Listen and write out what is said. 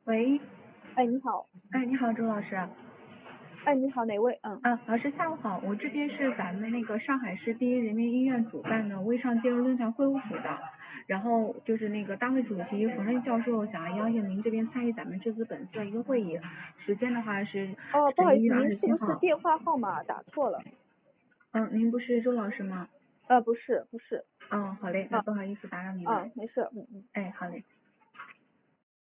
喂， 哎，你好。 哎，你好，周老师。 哎，你好，哪位？ 老师下午好，我这边是咱们那个上海市第一人民医院主办的微商金融论坛会务组的，然后就是那个大会主席冯任教授想要邀请您这边参与咱们这次本次的一个会议，时间的话是哦，不好意思， 十一月二您是不是十七号。 电话号码打错了？ 您不是周老师吗？ 不是，不是。 好嘞，那啊不好意思打扰您了。 没事。 哎，好嘞。